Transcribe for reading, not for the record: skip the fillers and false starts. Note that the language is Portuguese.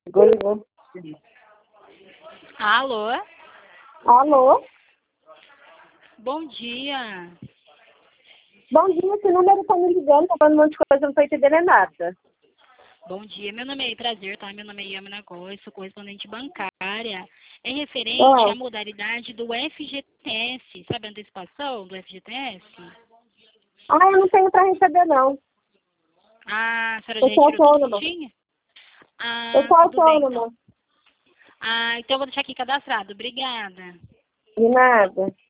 Ligou. Alô? Alô? Bom dia. Bom dia, esse número tá me ligando, tá falando um monte de coisa, não tô entendendo nada. Bom dia, meu nome é Prazer, tá? Meu nome é Yamina Góes, sou correspondente bancária. É referente à modalidade do FGTS, sabe a antecipação do FGTS? Ah, eu não tenho pra receber, não. Ah, a senhora Eu já sou retirou tudo autônoma. que tinha? Eu sou Tudo bem, então. autônoma. Então eu vou deixar aqui cadastrado. Obrigada. De nada.